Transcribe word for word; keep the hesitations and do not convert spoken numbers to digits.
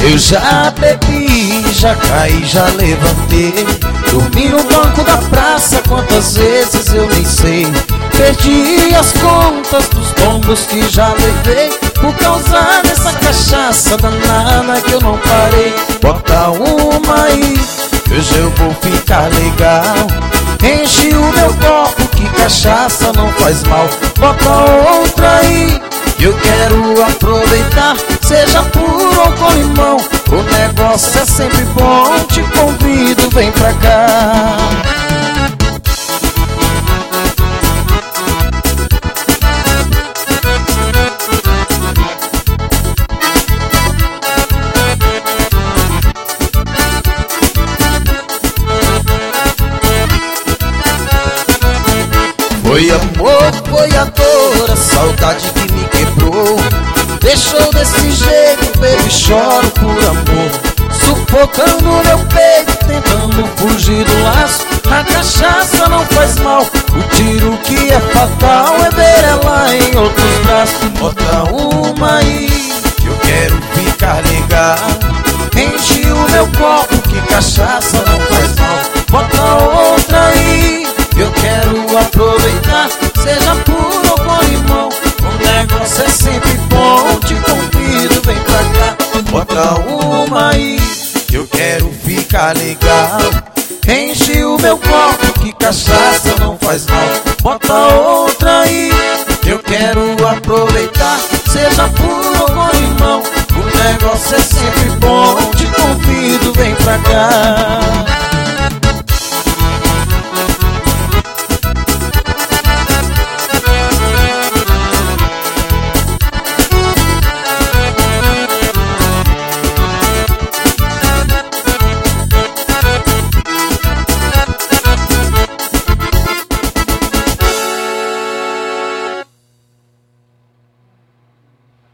Eu já bebi, já caí, já levantei. Dormi no banco da praça, quantas vezes eu nem sei. Perdi as contas dos tombos que já levei por causa dessa cachaça danada que eu não parei. Bota uma aí, hoje eu vou ficar legal. Enche o meu copo que cachaça não faz mal. Bota outra aí, eu quero aproveitar. Seja puro ou com limão, o negócio é sempre bom. Te convido, vem pra cá. Foi amor, foi a dor, a saudade que me quebrou. Deixou desse jeito, baby, choro por amor. Sufocando meu peito, tentando fugir do laço. A cachaça não faz mal, o tiro que é fatal é ver ela em outros braços. Bota uma aí, que eu quero ficar legal. Enche o meu copo que cachaça não faz mal. Bota outra aí, eu quero aproveitar. Seja puro ou com limão, o negócio é sempre bom. Te convido, vem pra cá. Bota uma aí, eu quero ficar legal. Enche o meu copo que cachaça não faz mal. Bota outra aí, eu quero aproveitar. Seja puro ou com limão, o negócio é sempre bom. Te convido, vem pra cá.